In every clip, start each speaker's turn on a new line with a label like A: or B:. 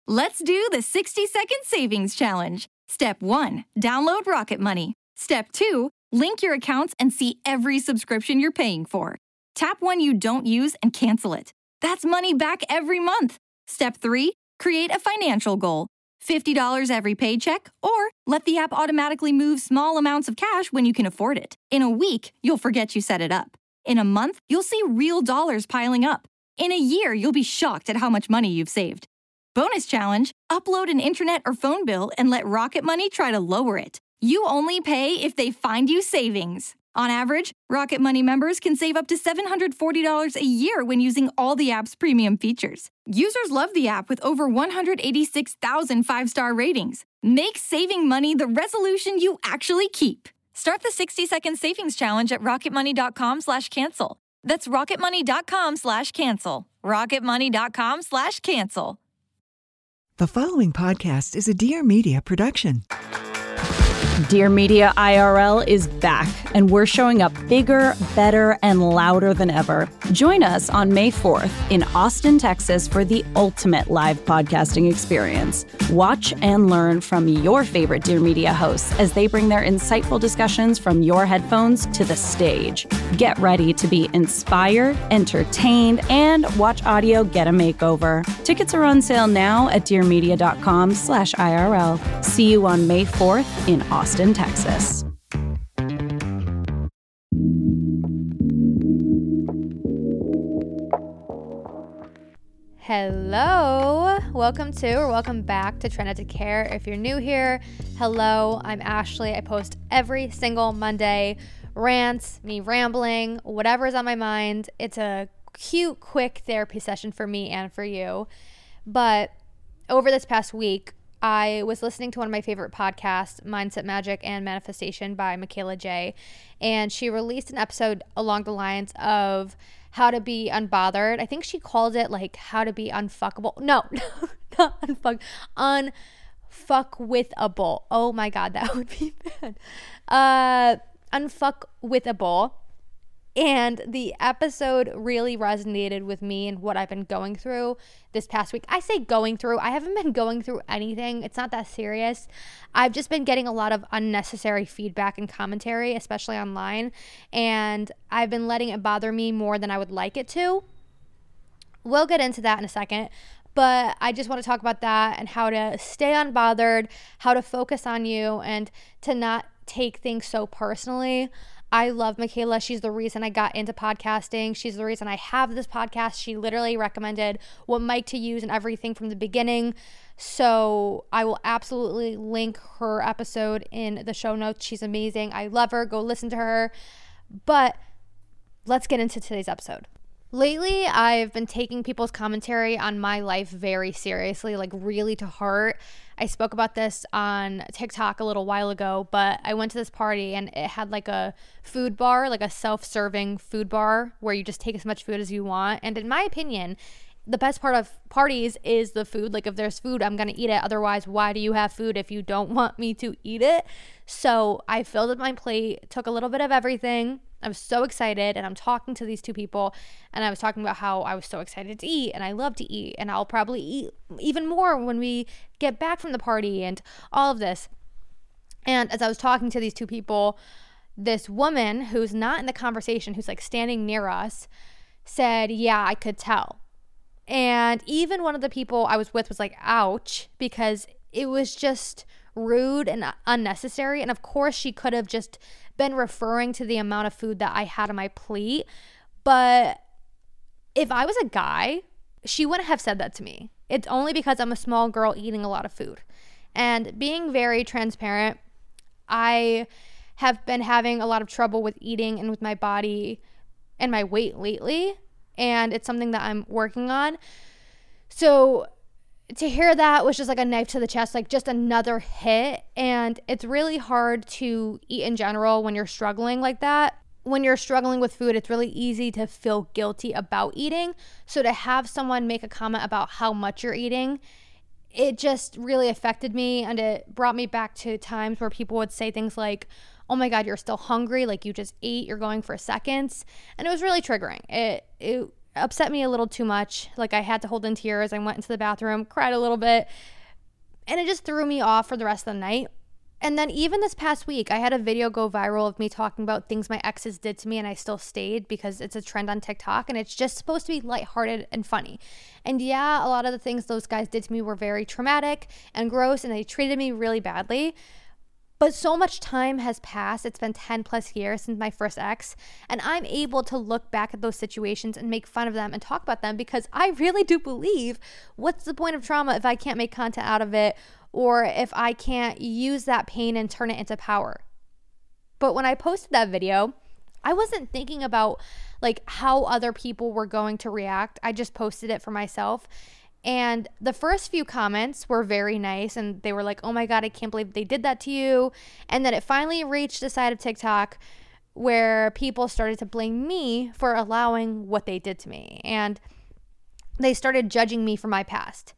A: Let's do the 60-second savings challenge. Step 1, download Rocket Money. Step 2, link your accounts and see every subscription you're paying for. Tap one you don't use and cancel it. That's money back every month. Step 3, create a financial goal. $50 every paycheck, or let the app automatically move small amounts of cash when you can afford it. In a week, you'll forget you set it up. In a month, you'll see real dollars piling up. In a year, you'll be shocked at how much money you've saved. Bonus challenge, upload an internet or phone bill and let Rocket Money try to lower it. You only pay if they find you savings. On average, Rocket Money members can save up to $740 a year when using all the app's premium features. Users love the app with over 186,000 five-star ratings. Make saving money the resolution you actually keep. Start the 60-second savings challenge at rocketmoney.com/cancel. That's rocketmoney.com/cancel. rocketmoney.com/cancel.
B: The following podcast is a Dear Media production.
C: Dear Media IRL is back, and we're showing up bigger, better, and louder than ever. Join us on May 4th in Austin, Texas for the ultimate live podcasting experience. Watch and learn from your favorite Dear Media hosts as they bring their insightful discussions from your headphones to the stage. Get ready to be inspired, entertained, and watch audio get a makeover. Tickets are on sale now at dearmedia.com/IRL. See you on May 4th in Austin, Texas.
D: Hello, welcome back to Try Not to Care. If you're new here, hello, I'm Ashley. I post every single Monday, rants, me rambling, whatever's on my mind. It's a cute, quick therapy session for me and for you. But over this past week, I was listening to one of my favorite podcasts, Mindset Magic and Manifestation by Michaela J. And she released an episode along the lines of how to be unbothered. I think she called it like how to be unfuckable. No, not unfuckwithable. Oh my God, that would be bad. Unfuckwithable. And the episode really resonated with me and what I've been going through this past week. I say going through. I haven't been going through anything. It's not that serious. I've just been getting a lot of unnecessary feedback and commentary, especially online. And I've been letting it bother me more than I would like it to. We'll get into that in a second. But I just want to talk about that and how to stay unbothered, how to focus on you, and to not take things so personally. I love Michaela. She's the reason I got into podcasting. She's the reason I have this podcast. She literally recommended what mic to use and everything from the beginning. So I will absolutely link her episode in the show notes. She's amazing. I love her. Go listen to her. But let's get into today's episode. Lately, I've been taking people's commentary on my life very seriously, like really to heart. I spoke about this on TikTok a little while ago, but I went to this party and it had like a food bar, like a self-serving food bar where you just take as much food as you want. And in my opinion, the best part of parties is the food. Like if there's food, I'm going to eat it. Otherwise, why do you have food if you don't want me to eat it? So I filled up my plate, took a little bit of everything. I was so excited, and I'm talking to these two people, and I was talking about how I was so excited to eat, and I love to eat, and I'll probably eat even more when we get back from the party and all of this. And as I was talking to these two people, this woman who's not in the conversation, who's like standing near us, said, "Yeah, I could tell." And even one of the people I was with was like, ouch, because it was just rude and unnecessary. And of course, she could have just been referring to the amount of food that I had on my plate. But if I was a guy, she wouldn't have said that to me. It's only because I'm a small girl eating a lot of food. And being very transparent, I have been having a lot of trouble with eating and with my body and my weight lately. And it's something that I'm working on. So to hear that was just like a knife to the chest, like just another hit. And it's really hard to eat in general when you're struggling like that. When you're struggling with food, it's really easy to feel guilty about eating. So to have someone make a comment about how much you're eating, it just really affected me. And it brought me back to times where people would say things like, "Oh my God, you're still hungry, like you just ate, you're going for seconds." And it was really triggering. It upset me a little too much. Like, I had to hold in tears. I went into the bathroom, cried a little bit, and it just threw me off for the rest of the night. And then even this past week, I had a video go viral of me talking about things my exes did to me, and I still stayed because it's a trend on TikTok, and it's just supposed to be lighthearted and funny. And yeah, a lot of the things those guys did to me were very traumatic and gross, and they treated me really badly. But so much time has passed. It's been 10 plus years since my first ex, and I'm able to look back at those situations and make fun of them and talk about them, because I really do believe, what's the point of trauma if I can't make content out of it, or if I can't use that pain and turn it into power? But when I posted that video, I wasn't thinking about like how other people were going to react. I just posted it for myself. And the first few comments were very nice, and they were like, oh my God, I can't believe they did that to you. And then it finally reached the side of TikTok where people started to blame me for allowing what they did to me. And they started judging me for my past.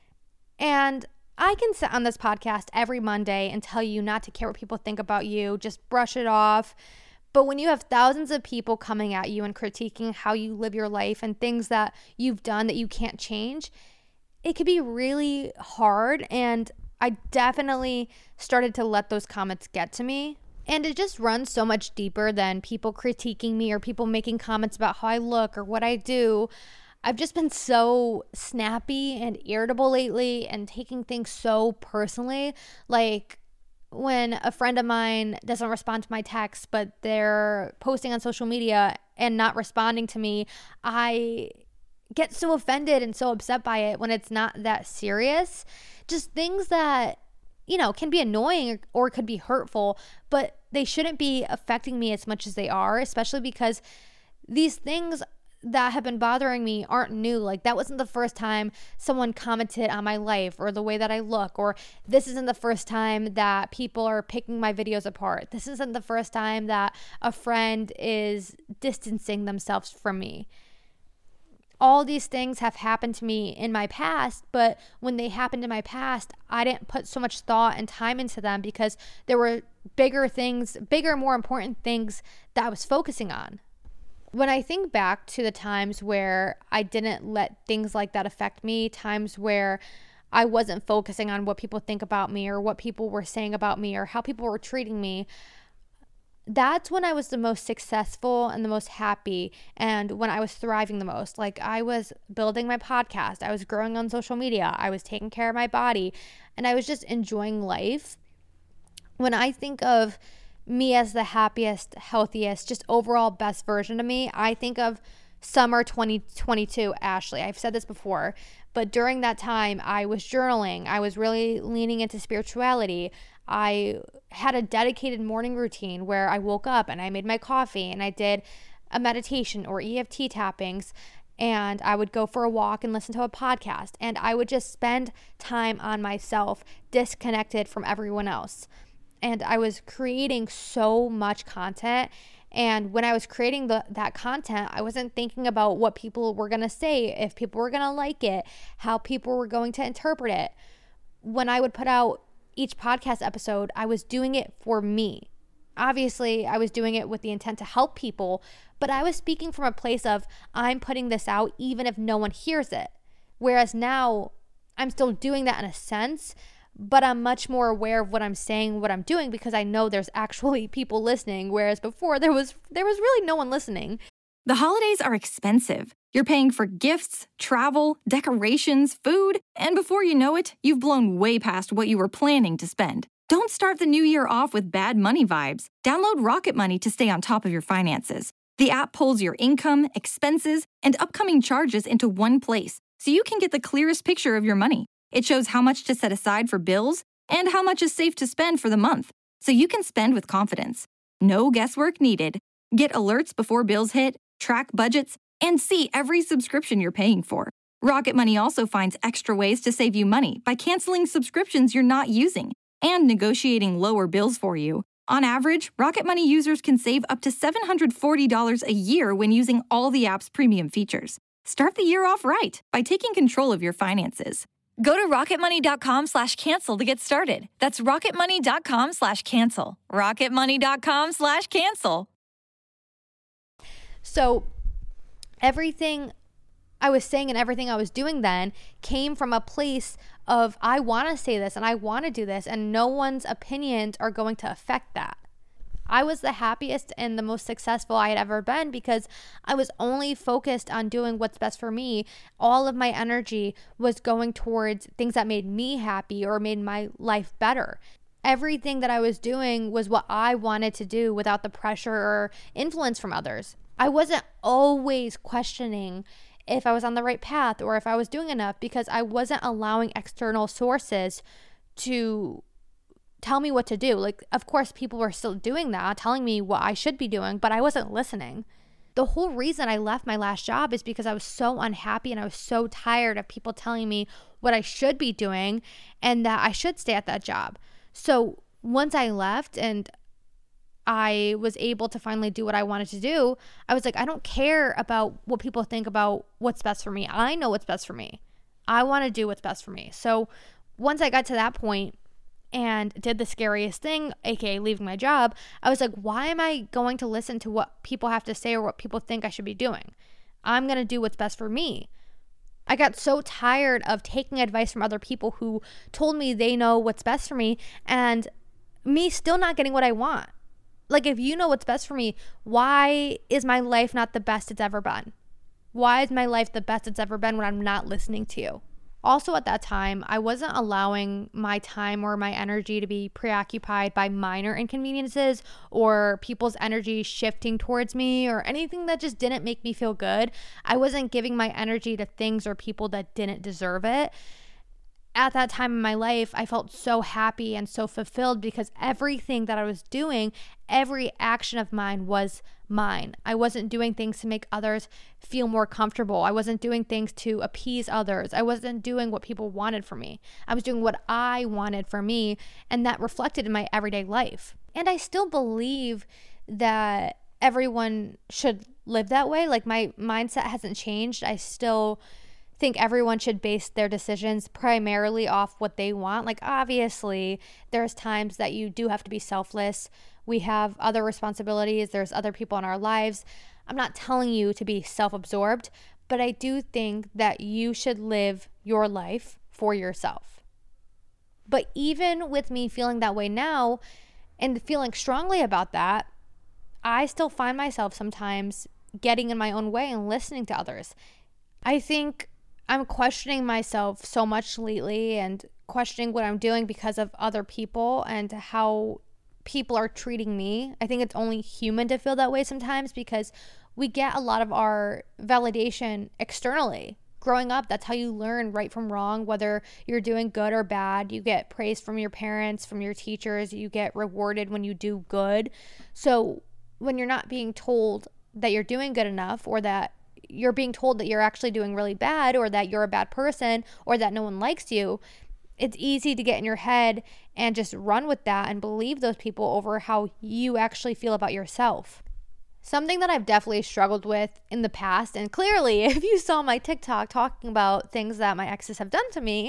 D: And I can sit on this podcast every Monday and tell you not to care what people think about you, just brush it off. But when you have thousands of people coming at you and critiquing how you live your life and things that you've done that you can't change, it could be really hard. And I definitely started to let those comments get to me. And it just runs so much deeper than people critiquing me or people making comments about how I look or what I do. I've just been so snappy and irritable lately and taking things so personally. Like when a friend of mine doesn't respond to my texts, but they're posting on social media and not responding to me, I get so offended and so upset by it when it's not that serious. Just things that, you know, can be annoying or could be hurtful, but they shouldn't be affecting me as much as they are, especially because these things that have been bothering me aren't new. Like, that wasn't the first time someone commented on my life or the way that I look, or this isn't the first time that people are picking my videos apart. This isn't the first time that a friend is distancing themselves from me. All these things have happened to me in my past, but when they happened in my past, I didn't put so much thought and time into them because there were bigger, more important things that I was focusing on. When I think back to the times where I didn't let things like that affect me, times where I wasn't focusing on what people think about me or what people were saying about me or how people were treating me, that's when I was the most successful and the most happy, and when I was thriving the most. Like, I was building my podcast, I was growing on social media, I was taking care of my body, and I was just enjoying life. When I think of me as the happiest, healthiest, just overall best version of me, I think of summer 2022 Ashley. I've said this before, but during that time, I was journaling. I was really leaning into spirituality. I had a dedicated morning routine where I woke up and I made my coffee and I did a meditation or EFT tappings, and I would go for a walk and listen to a podcast, and I would just spend time on myself, disconnected from everyone else. And I was creating so much content. And when I was creating that content, I wasn't thinking about what people were going to say, if people were going to like it, how people were going to interpret it. When I would put out each podcast episode, I was doing it for me. Obviously, I was doing it with the intent to help people, but I was speaking from a place of, I'm putting this out even if no one hears it. Whereas now, I'm still doing that in a sense, but I'm much more aware of what I'm saying, what I'm doing, because I know there's actually people listening, whereas before there was really no one listening.
A: The holidays are expensive. You're paying for gifts, travel, decorations, food, and before you know it, you've blown way past what you were planning to spend. Don't start the new year off with bad money vibes. Download Rocket Money to stay on top of your finances. The app pulls your income, expenses, and upcoming charges into one place, so you can get the clearest picture of your money. It shows how much to set aside for bills and how much is safe to spend for the month, so you can spend with confidence. No guesswork needed. Get alerts before bills hit, track budgets, and see every subscription you're paying for. Rocket Money also finds extra ways to save you money by canceling subscriptions you're not using and negotiating lower bills for you. On average, Rocket Money users can save up to $740 a year when using all the app's premium features. Start the year off right by taking control of your finances. Go to rocketmoney.com/cancel to get started. That's rocketmoney.com/cancel. rocketmoney.com/cancel.
D: So everything I was saying and everything I was doing then came from a place of, I want to say this and I want to do this, and no one's opinions are going to affect that. I was the happiest and the most successful I had ever been because I was only focused on doing what's best for me. All of my energy was going towards things that made me happy or made my life better. Everything that I was doing was what I wanted to do without the pressure or influence from others. I wasn't always questioning if I was on the right path or if I was doing enough because I wasn't allowing external sources to tell me what to do. Like, of course, people were still doing that, telling me what I should be doing, but I wasn't listening. The whole reason I left my last job is because I was so unhappy and I was so tired of people telling me what I should be doing and that I should stay at that job. So once I left and I was able to finally do what I wanted to do, I was like, I don't care about what people think about what's best for me. I know what's best for me. I want to do what's best for me. So once I got to that point and did the scariest thing, aka leaving my job, I was like, why am I going to listen to what people have to say or what people think I should be doing? I'm going to do what's best for me. I got so tired of taking advice from other people who told me they know what's best for me and me still not getting what I want. Like, if you know what's best for me, why is my life not the best it's ever been? Why is my life the best it's ever been when I'm not listening to you? Also, at that time, I wasn't allowing my time or my energy to be preoccupied by minor inconveniences or people's energy shifting towards me or anything that just didn't make me feel good. I wasn't giving my energy to things or people that didn't deserve it. At that time in my life, I felt so happy and so fulfilled because everything that I was doing, every action of mine was mine. I wasn't doing things to make others feel more comfortable. I wasn't doing things to appease others. I wasn't doing what people wanted from me. I was doing what I wanted for me, and that reflected in my everyday life. And I still believe that everyone should live that way. Like, my mindset hasn't changed. I still think everyone should base their decisions primarily off what they want. Like, obviously, there's times that you do have to be selfless. We have other responsibilities. There's other people in our lives. I'm not telling you to be self-absorbed, but I do think that you should live your life for yourself. But even with me feeling that way now and feeling strongly about that, I still find myself sometimes getting in my own way and listening to others. I think I'm questioning myself so much lately and questioning what I'm doing because of other people and how people are treating me. I think it's only human to feel that way sometimes because we get a lot of our validation externally. Growing up, that's how you learn right from wrong, whether you're doing good or bad. You get praise from your parents, from your teachers. You get rewarded when you do good. So when you're not being told that you're doing good enough, or that you're being told that you're actually doing really bad, or that you're a bad person, or that no one likes you, it's easy to get in your head and just run with that and believe those people over how you actually feel about yourself. Something that I've definitely struggled with in the past, and clearly if you saw my TikTok talking about things that my exes have done to me,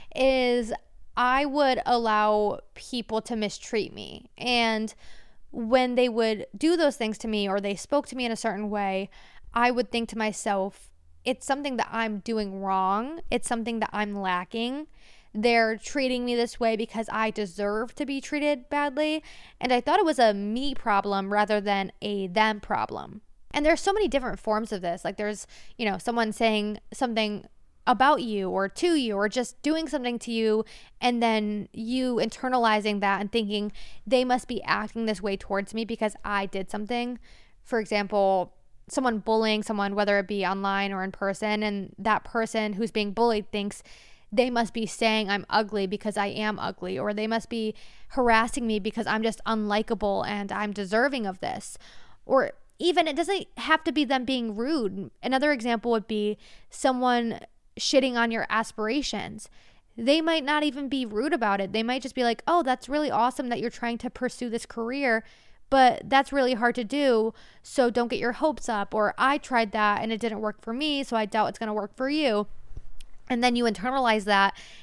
D: is I would allow people to mistreat me. And when they would do those things to me or they spoke to me in a certain way, I would think to myself, it's something that I'm doing wrong. It's something that I'm lacking. They're treating me this way because I deserve to be treated badly. And I thought it was a me problem rather than a them problem. And there's so many different forms of this. Like, there's, someone saying something about you or to you or just doing something to you, and then you internalizing that and thinking they must be acting this way towards me because I did something. For example, someone bullying someone, whether it be online or in person, and that person who's being bullied thinks they must be saying I'm ugly because I am ugly, or they must be harassing me because I'm just unlikable and I'm deserving of this. Or even, it doesn't have to be them being rude. Another example would be someone shitting on your aspirations. They might not even be rude about it. They might just be like, oh, that's really awesome that you're trying to pursue this career, but that's really hard to do, so don't get your hopes up. Or I tried that and it didn't work for me, so I doubt it's going to work for you. And then you internalize that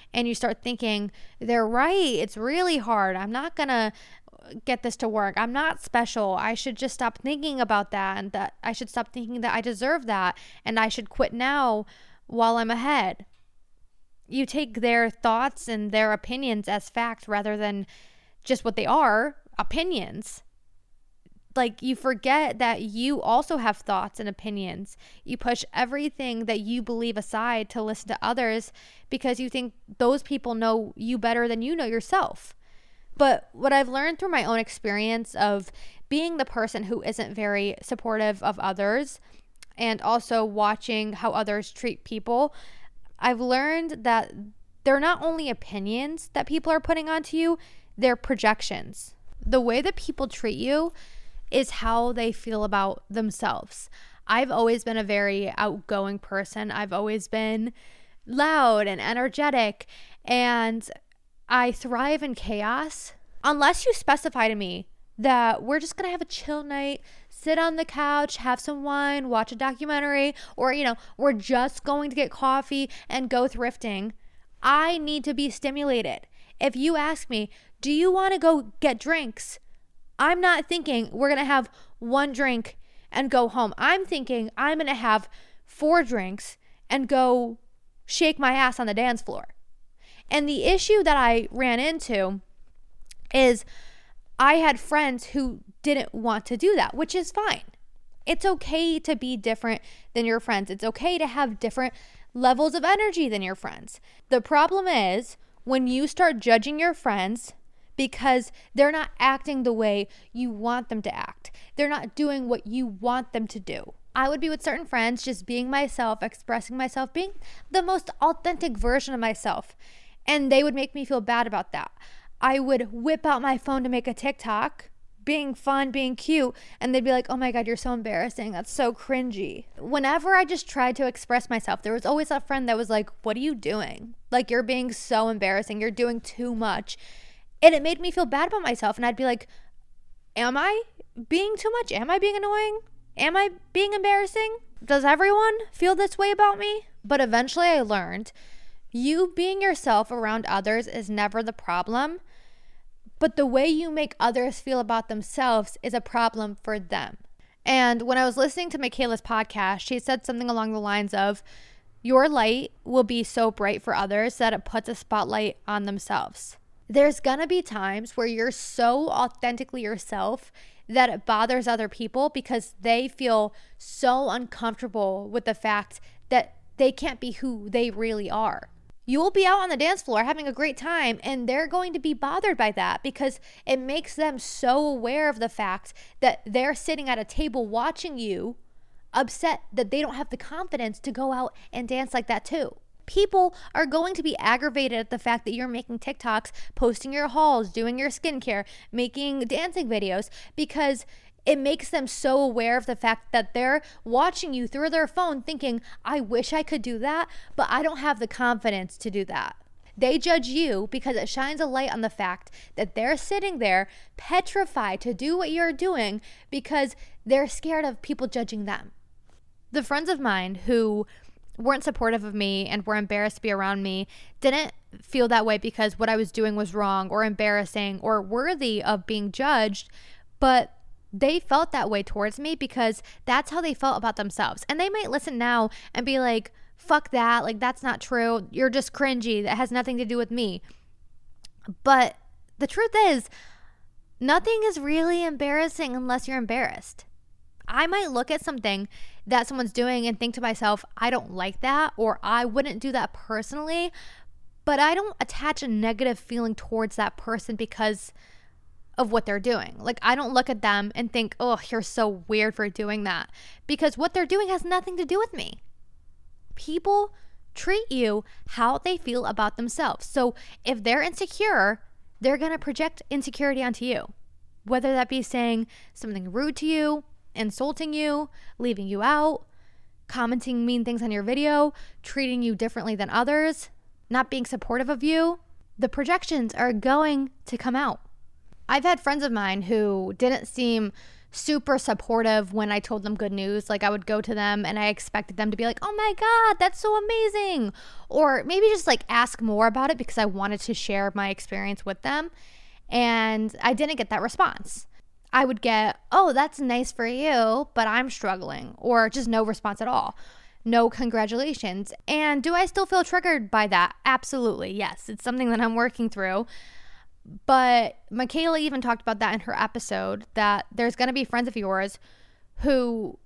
D: and you start thinking, they're right, it's really hard, I'm not gonna get this to work, I'm not special, I should just stop thinking about that, and that I should stop thinking that I deserve that, and I should quit now while I'm ahead. You take their thoughts and their opinions as fact rather than just what they are, opinions. Like, you forget that you also have thoughts and opinions. You push everything that you believe aside to listen to others because you think those people know you better than you know yourself. But what I've learned through my own experience of being the person who isn't very supportive of others and also watching how others treat people, I've learned that they're not only opinions that people are putting onto you, they're projections. The way that people treat you is how they feel about themselves. I've always been a very outgoing person. I've always been loud and energetic, and I thrive in chaos. Unless you specify to me that we're just gonna have a chill night, sit on the couch, have some wine, watch a documentary, or we're just going to get coffee and go thrifting, I need to be stimulated. If you ask me, do you want to go get drinks? I'm not thinking we're going to have one drink and go home. I'm thinking I'm going to have 4 drinks and go shake my ass on the dance floor. And the issue that I ran into is I had friends who didn't want to do that, which is fine. It's okay to be different than your friends. It's okay to have different levels of energy than your friends. The problem is when you start judging your friends because they're not acting the way you want them to act. They're not doing what you want them to do. I would be with certain friends just being myself, expressing myself, being the most authentic version of myself. And they would make me feel bad about that. I would whip out my phone to make a TikTok, being fun, being cute, and they'd be like, oh my God, you're so embarrassing. That's so cringy. Whenever I just tried to express myself, there was always a friend that was like, what are you doing? Like, you're being so embarrassing. You're doing too much. And it made me feel bad about myself. And I'd be like, am I being too much? Am I being annoying? Am I being embarrassing? Does everyone feel this way about me? But eventually I learned you being yourself around others is never the problem. But the way you make others feel about themselves is a problem for them. And when I was listening to Michaela's podcast, she said something along the lines of, your light will be so bright for others that it puts a spotlight on themselves. There's gonna be times where you're so authentically yourself that it bothers other people because they feel so uncomfortable with the fact that they can't be who they really are. You will be out on the dance floor having a great time, and they're going to be bothered by that because it makes them so aware of the fact that they're sitting at a table watching you, upset that they don't have the confidence to go out and dance like that too. People are going to be aggravated at the fact that you're making TikToks, posting your hauls, doing your skincare, making dancing videos, because it makes them so aware of the fact that they're watching you through their phone thinking, I wish I could do that, but I don't have the confidence to do that. They judge you because it shines a light on the fact that they're sitting there petrified to do what you're doing because they're scared of people judging them. The friends of mine who weren't supportive of me and were embarrassed to be around me didn't feel that way because what I was doing was wrong or embarrassing or worthy of being judged, but they felt that way towards me because that's how they felt about themselves. And they might listen now and be like, fuck that, like that's not true, you're just cringy, that has nothing to do with me. But the truth is, nothing is really embarrassing unless you're embarrassed. I might look at something that someone's doing and think to myself, I don't like that, or I wouldn't do that personally, but I don't attach a negative feeling towards that person because of what they're doing. Like, I don't look at them and think, oh, you're so weird for doing that, because what they're doing has nothing to do with me. People treat you how they feel about themselves. So if they're insecure, they're going to project insecurity onto you, whether that be saying something rude to you, insulting you, leaving you out, commenting mean things on your video, treating you differently than others, not being supportive of you. The projections are going to come out. I've had friends of mine who didn't seem super supportive when I told them good news. Like I would go to them and I expected them to be like, oh my God, that's so amazing. Or maybe just like ask more about it because I wanted to share my experience with them. And I didn't get that response. I would get, oh, that's nice for you, but I'm struggling. Or just no response at all. No congratulations. And do I still feel triggered by that? Absolutely, yes. It's something that I'm working through. But Michaela even talked about that in her episode, that there's going to be friends of yours who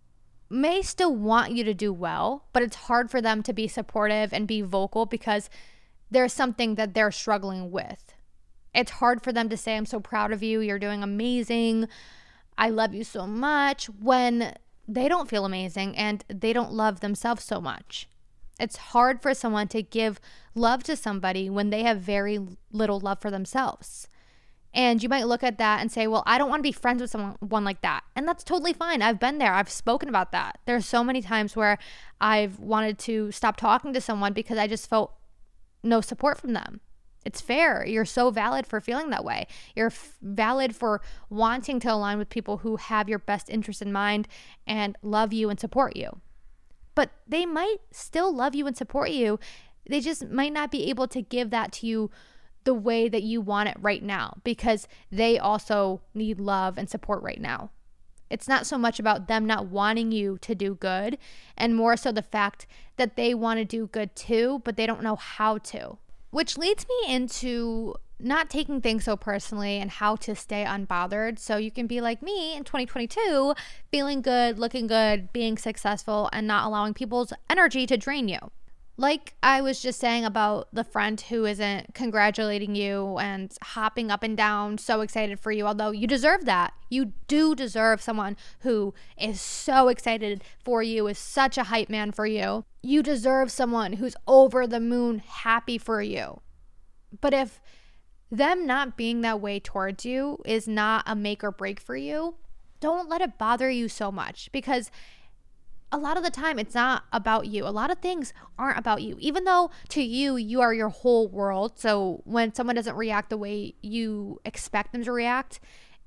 D: may still want you to do well, but it's hard for them to be supportive and be vocal because there's something that they're struggling with. It's hard for them to say, I'm so proud of you, you're doing amazing, I love you so much, when they don't feel amazing and they don't love themselves so much. It's hard for someone to give love to somebody when they have very little love for themselves. And you might look at that and say, well, I don't want to be friends with someone like that. And that's totally fine. I've been there. I've spoken about that. There's so many times where I've wanted to stop talking to someone because I just felt no support from them. It's fair. You're so valid for feeling that way. You're valid for wanting to align with people who have your best interest in mind and love you and support you. But they might still love you and support you. They just might not be able to give that to you the way that you want it right now because they also need love and support right now. It's not so much about them not wanting you to do good and more so the fact that they want to do good too, but they don't know how to. Which leads me into not taking things so personally and how to stay unbothered so you can be like me in 2022, feeling good, looking good, being successful, and not allowing people's energy to drain you. Like I was just saying about the friend who isn't congratulating you and hopping up and down, so excited for you, although you deserve that. You do deserve someone who is so excited for you, is such a hype man for you. You deserve someone who's over the moon happy for you. But if them not being that way towards you is not a make or break for you, don't let it bother you so much because a lot of the time it's not about you. A lot of things aren't about you, even though to you, you are your whole world. So when someone doesn't react the way you expect them to react,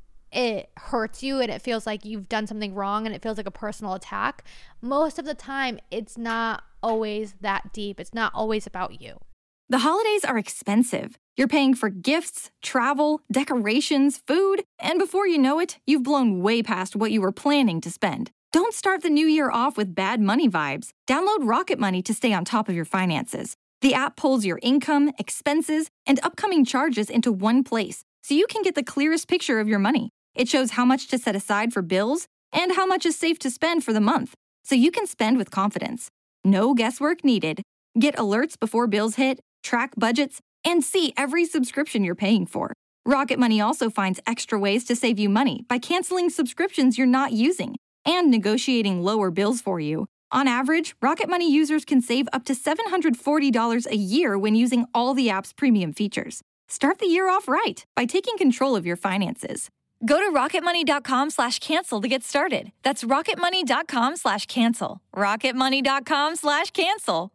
D: it hurts you and it feels like you've done something wrong and it feels like a personal attack. Most of the time, it's not always that deep. It's not always about you.
A: The holidays are expensive. You're paying for gifts, travel, decorations, food, and before you know it, you've blown way past what you were planning to spend. Don't start the new year off with bad money vibes. Download Rocket Money to stay on top of your finances. The app pulls your income, expenses, and upcoming charges into one place, so you can get the clearest picture of your money. It shows how much to set aside for bills and how much is safe to spend for the month, so you can spend with confidence. No guesswork needed. Get alerts before bills hit, track budgets, and see every subscription you're paying for. Rocket Money also finds extra ways to save you money by canceling subscriptions you're not using and negotiating lower bills for you. On average, Rocket Money users can save up to $740 a year when using all the app's premium features. Start the year off right by taking control of your finances. Go to rocketmoney.com/cancel to get started. That's rocketmoney.com/cancel. rocketmoney.com/cancel.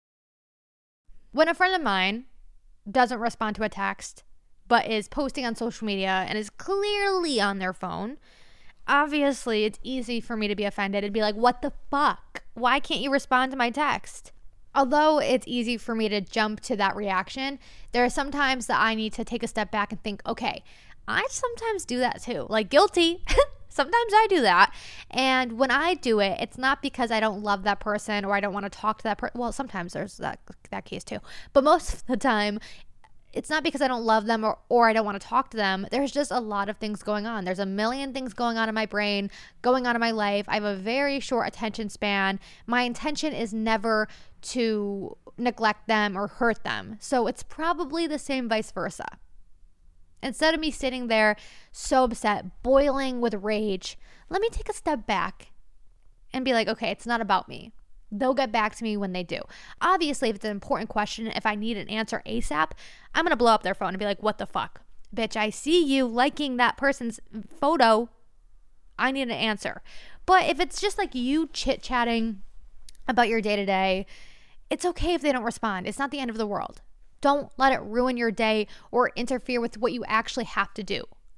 D: When a friend of mine doesn't respond to a text, but is posting on social media and is clearly on their phone, obviously it's easy for me to be offended and be like, what the fuck? Why can't you respond to my text? Although it's easy for me to jump to that reaction, there are some times that I need to take a step back and think, okay, I sometimes do that too. Like, guilty. Sometimes I do that. And when I do it, it's not because I don't love that person or I don't want to talk to that person. Well, sometimes there's that case too. But most of the time, it's not because I don't love them or I don't want to talk to them. There's just a lot of things going on. There's a million things going on in my brain, going on in my life. I have a very short attention span. My intention is never to neglect them or hurt them. So it's probably the same vice versa. Instead of me sitting there so upset, boiling with rage, let me take a step back and be like, okay, it's not about me. They'll get back to me when they do. Obviously, if it's an important question, if I need an answer ASAP, I'm going to blow up their phone and be like, what the fuck? Bitch, I see you liking that person's photo. I need an answer. But if it's just like you chit-chatting about your day-to-day, it's okay if they don't respond. It's not the end of the world. Don't let it ruin your day or interfere with what you actually have to do.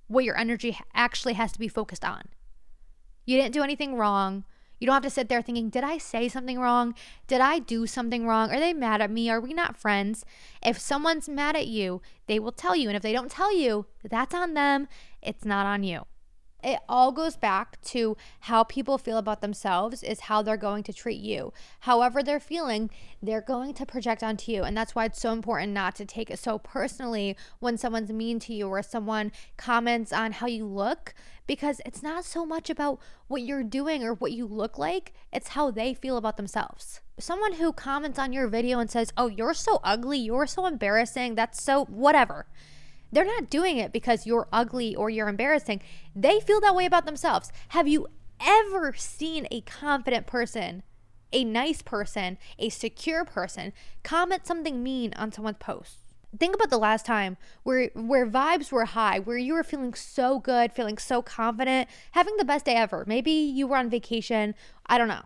D: what your energy actually has to be focused on. You didn't do anything wrong. You don't have to sit there thinking, did I say something wrong? Did I do something wrong? Are they mad at me? Are we not friends? If someone's mad at you, they will tell you. And if they don't tell you, that's on them. It's not on you. It all goes back to how people feel about themselves is how they're going to treat you. However they're feeling, they're going to project onto you. And that's why it's so important not to take it so personally when someone's mean to you or someone comments on how you look, because it's not so much about what you're doing or what you look like. It's how they feel about themselves. Someone who comments on your video and says, oh, you're so ugly, you're so embarrassing, that's so whatever. They're not doing it because you're ugly or you're embarrassing. They feel that way about themselves. Have you ever seen a confident person, a nice person, a secure person comment something mean on someone's post? Think about the last time where vibes were high, where you were feeling so good, feeling so confident, having the best day ever. Maybe you were on vacation. I don't know.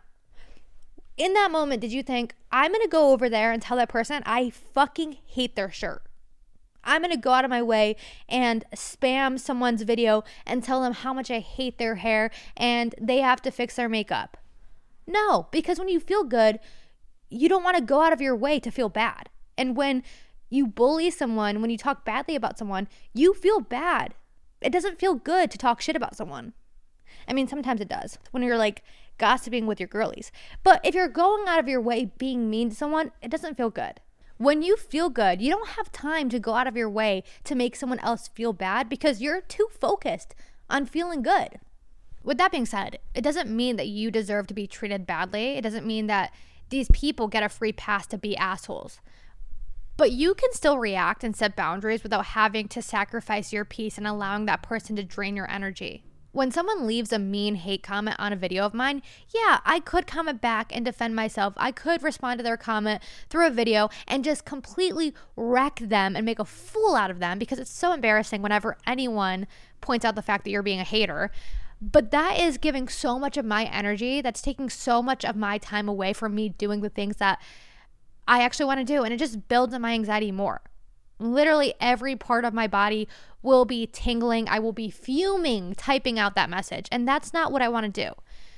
D: In that moment, did you think, I'm going to go over there and tell that person I fucking hate their shirt? I'm going to go out of my way and spam someone's video and tell them how much I hate their hair and they have to fix their makeup. No, because when you feel good, you don't want to go out of your way to feel bad. And when you bully someone, when you talk badly about someone, you feel bad. It doesn't feel good to talk shit about someone. I mean, sometimes it does when you're like gossiping with your girlies. But if you're going out of your way being mean to someone, it doesn't feel good. When you feel good, you don't have time to go out of your way to make someone else feel bad because you're too focused on feeling good. With that being said, it doesn't mean that you deserve to be treated badly. It doesn't mean that these people get a free pass to be assholes. But you can still react and set boundaries without having to sacrifice your peace and allowing that person to drain your energy. When someone leaves a mean hate comment on a video of mine, yeah, I could comment back and defend myself. I could respond to their comment through a video and just completely wreck them and make a fool out of them because it's so embarrassing whenever anyone points out the fact that you're being a hater. But that is giving so much of my energy. That's taking so much of my time away from me doing the things that I actually want to do. And it just builds on my anxiety more. Literally every part of my body will be tingling. I will be fuming typing out that message. And that's not what I want to do.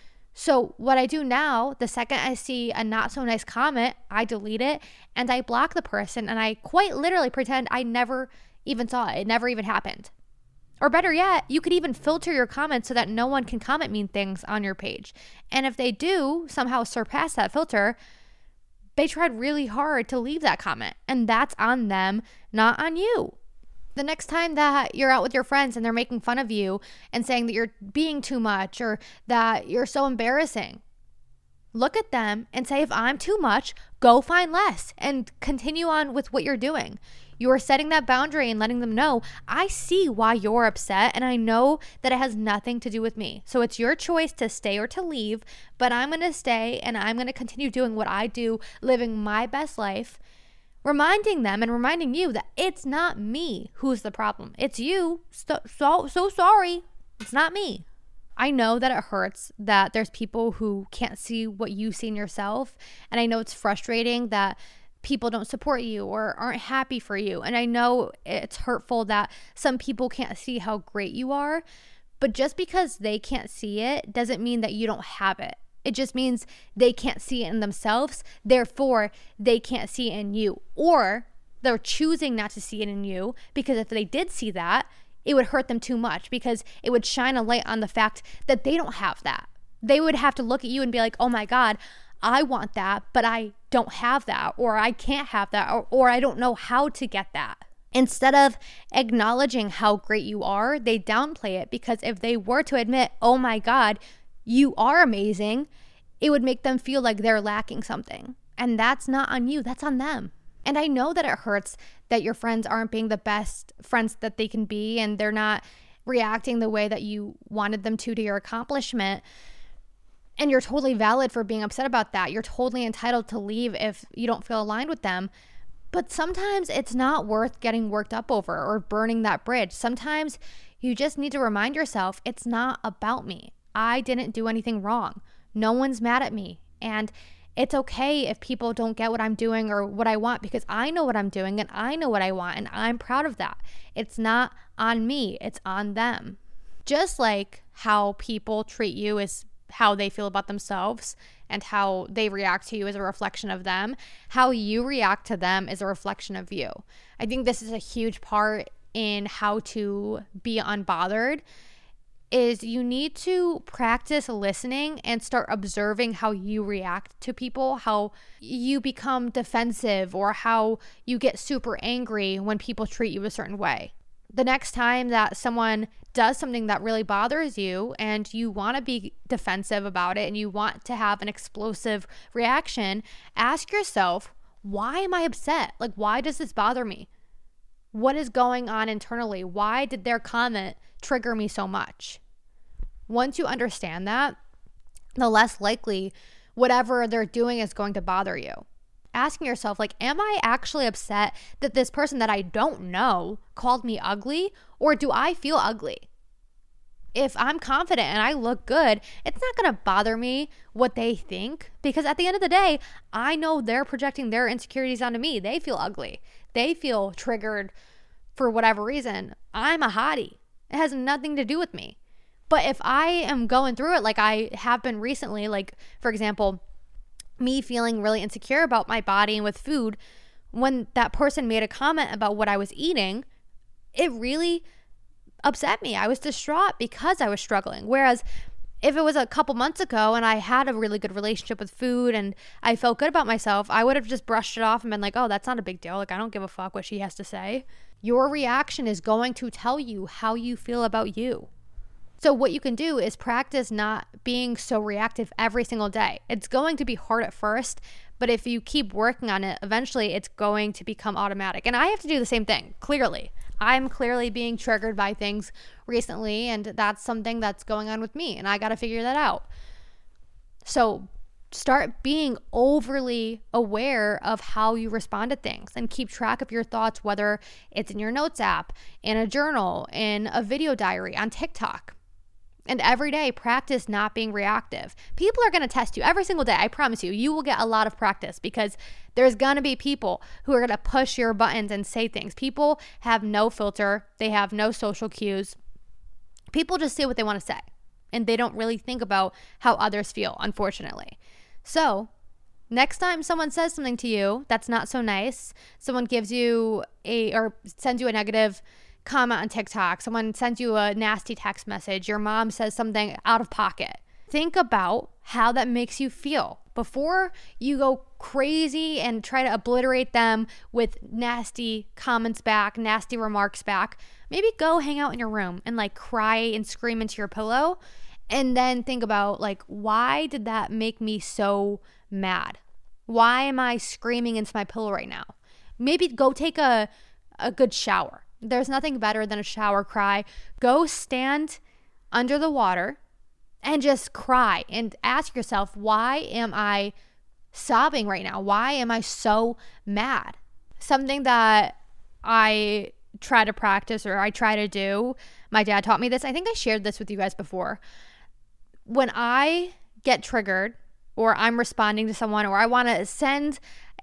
D: So what I do now, the second I see a not so nice comment, I delete it and I block the person and I quite literally pretend I never even saw it. It never even happened. Or better yet, you could even filter your comments so that no one can comment mean things on your page. And if they do somehow surpass that filter, they tried really hard to leave that comment, and that's on them, not on you. The next time that you're out with your friends and they're making fun of you and saying that you're being too much or that you're so embarrassing, look at them and say, if I'm too much, go find less and continue on with what you're doing. You are setting that boundary and letting them know, I see why you're upset and I know that it has nothing to do with me. So it's your choice to stay or to leave, but I'm going to stay and I'm going to continue doing what I do, living my best life, reminding them and reminding you that it's not me who's the problem. It's you. So sorry. It's not me. I know that it hurts that there's people who can't see what you see in yourself. And I know it's frustrating that people don't support you or aren't happy for you. And I know it's hurtful that some people can't see how great you are, but just because they can't see it doesn't mean that you don't have it. It just means they can't see it in themselves. Therefore, they can't see it in you, or they're choosing not to see it in you because if they did see that, it would hurt them too much because it would shine a light on the fact that they don't have that. They would have to look at you and be like, oh my God, I want that, but I don't have that, or I can't have that, or I don't know how to get that. Instead of acknowledging how great you are, they downplay it because if they were to admit, oh my God, you are amazing, it would make them feel like they're lacking something. And that's not on you, that's on them. And I know that it hurts that your friends aren't being the best friends that they can be and they're not reacting the way that you wanted them to your accomplishment. And you're totally valid for being upset about that. You're totally entitled to leave if you don't feel aligned with them. But sometimes it's not worth getting worked up over or burning that bridge. Sometimes you just need to remind yourself, it's not about me. I didn't do anything wrong. No one's mad at me. And It's okay if people don't get what I'm doing or what I want, because I know what I'm doing and I know what I want and I'm proud of that. It's not on me, it's on them. Just like how people treat you is how they feel about themselves, and how they react to you is a reflection of them. How you react to them is a reflection of you. I think this is a huge part in how to be unbothered, is you need to practice listening and start observing how you react to people, how you become defensive or how you get super angry when people treat you a certain way. The next time that someone does something that really bothers you and you want to be defensive about it and you want to have an explosive reaction, ask yourself, why am I upset? Like, why does this bother me? What is going on internally? Why did their comment trigger me so much? Once you understand that, the less likely whatever they're doing is going to bother you. Asking yourself, like, am I actually upset that this person that I don't know called me ugly, or do I feel ugly? If I'm confident and I look good, it's not going to bother me what they think, because at the end of the day, I know they're projecting their insecurities onto me. They feel ugly. They feel triggered for whatever reason. I'm a hottie. It has nothing to do with me. But if I am going through it like I have been recently, like, for example, me feeling really insecure about my body and with food, when that person made a comment about what I was eating, it really upset me. I was distraught because I was struggling. Whereas if it was a couple months ago and I had a really good relationship with food and I felt good about myself, I would have just brushed it off and been like, oh, that's not a big deal. Like, I don't give a fuck what she has to say. Your reaction is going to tell you how you feel about you. So what you can do is practice not being so reactive every single day. It's going to be hard at first, but if you keep working on it, eventually it's going to become automatic. And I have to do the same thing, clearly. I'm clearly being triggered by things recently, and that's something that's going on with me, and I got to figure that out. So start being overly aware of how you respond to things and keep track of your thoughts, whether it's in your notes app, in a journal, in a video diary, on TikTok. And every day, practice not being reactive. People are going to test you every single day. I promise you, you will get a lot of practice, because there's going to be people who are going to push your buttons and say things. People have no filter. They have no social cues. People just say what they want to say, and they don't really think about how others feel, unfortunately. So next time someone says something to you that's not so nice, someone gives you or sends you a negative comment on TikTok, someone sends you a nasty text message, your mom says something out of pocket, think about how that makes you feel before you go crazy and try to obliterate them with nasty comments back, nasty remarks back. Maybe go hang out in your room and like cry and scream into your pillow, and then think about, like, why did that make me so mad? Why am I screaming into my pillow right now? Maybe go take a good shower. There's nothing better than a shower cry. Go stand under the water and just cry and ask yourself, why am I sobbing right now? Why am I so mad? Something that I try to practice, or I try to do, my dad taught me this. I think I shared this with you guys before. When I get triggered, or I'm responding to someone, or I want to send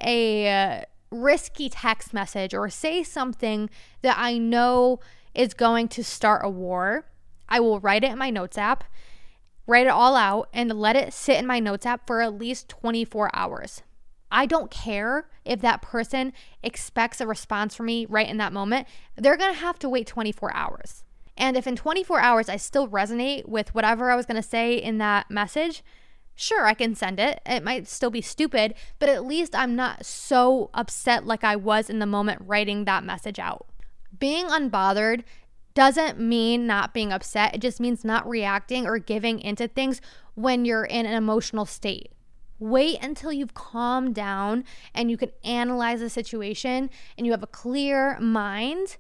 D: a risky text message or say something that I know is going to start a war, I will write it in my notes app, write it all out, and let it sit in my notes app for at least 24 hours. I don't care if that person expects a response from me right in that moment. They're going to have to wait 24 hours. And if in 24 hours I still resonate with whatever I was going to say in that message, sure, I can send it. It might still be stupid, but at least I'm not so upset like I was in the moment writing that message out. Being unbothered doesn't mean not being upset. It just means not reacting or giving into things when you're in an emotional state. Wait until you've calmed down and you can analyze the situation and you have a clear mind,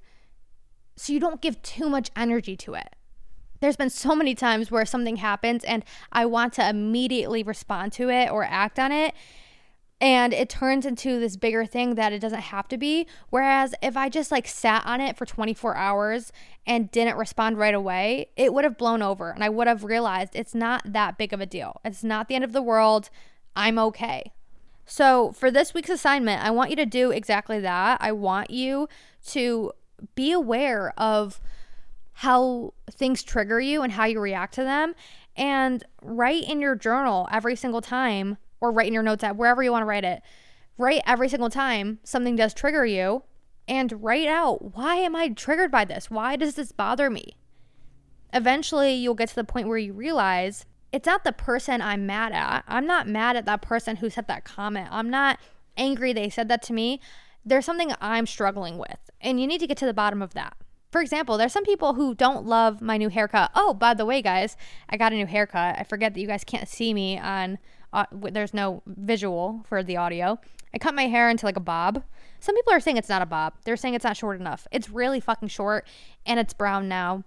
D: so you don't give too much energy to it. There's been so many times where something happens and I want to immediately respond to it or act on it, and it turns into this bigger thing that it doesn't have to be. Whereas if I just like sat on it for 24 hours and didn't respond right away, it would have blown over and I would have realized it's not that big of a deal. It's not the end of the world. I'm okay. So for this week's assignment, I want you to do exactly that. I want you to be aware of how things trigger you and how you react to them, and write in your journal every single time, or write in your notes app, wherever you want to write it. Write every single time something does trigger you, and write out, why am I triggered by this? Why does this bother me? Eventually, you'll get to the point where you realize it's not the person I'm mad at. I'm not mad at that person who said that comment. I'm not angry they said that to me. There's something I'm struggling with, and you need to get to the bottom of that. For example, there's some people who don't love my new haircut. Oh, by the way, guys, I got a new haircut. I forget that you guys can't see me on, there's no visual for the audio. I cut my hair into like a bob. Some people are saying it's not a bob. They're saying it's not short enough. It's really fucking short, and it's brown now.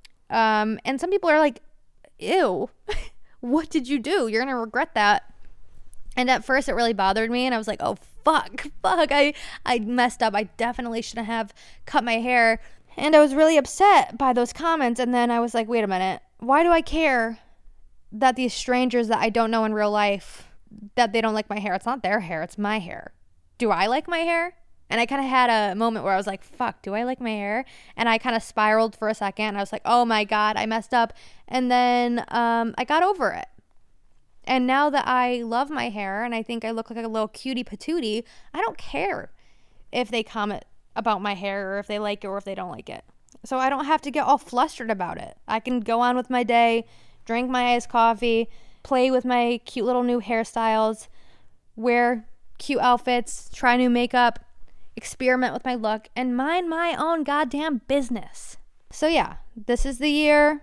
D: And some people are like, ew, what did you do? You're going to regret that. And at first it really bothered me, and I was like, oh, fuck, I messed up. I definitely shouldn't have cut my hair. And I was really upset by those comments. And then I was like, wait a minute. Why do I care that these strangers that I don't know in real life, that they don't like my hair? It's not their hair. It's my hair. Do I like my hair? And I kind of had a moment where I was like, fuck, do I like my hair? And I kind of spiraled for a second. I was like, oh my God, I messed up. And then I got over it. And now that I love my hair and I think I look like a little cutie patootie, I don't care if they comment about my hair, or if they like it, or if they don't like it. So I don't have to get all flustered about it. I can go on with my day, drink my iced coffee, play with my cute little new hairstyles, wear cute outfits, try new makeup, experiment with my look, and mind my own goddamn business. So yeah, this is the year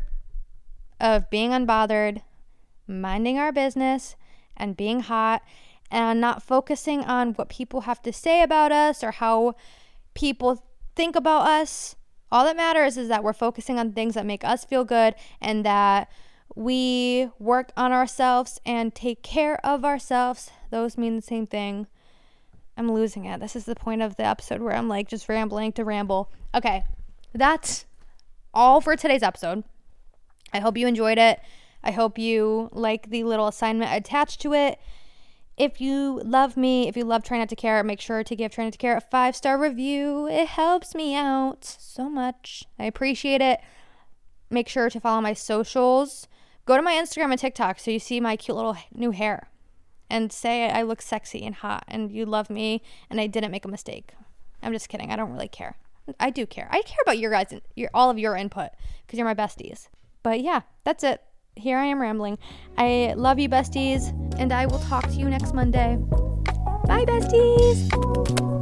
D: of being unbothered, minding our business, and being hot, and not focusing on what people have to say about us or how people think about us. All that matters is that we're focusing on things that make us feel good, and that we work on ourselves and take care of ourselves. Those mean the same thing. I'm losing it. This is the point of the episode where I'm like just rambling to ramble. Okay, that's all for today's episode. I hope you enjoyed it. I hope you like the little assignment attached to it. If you love me, if you love Try Not to Care, make sure to give Try Not to Care a 5-star review. It helps me out so much. I appreciate it. Make sure to follow my socials. Go to my Instagram and TikTok so you see my cute little new hair. And say I look sexy and hot and you love me and I didn't make a mistake. I'm just kidding. I don't really care. I do care. I care about your guys, all of your input, because you're my besties. But yeah, that's it. Here I am rambling. I love you, besties, and I will talk to you next Monday. Bye, besties.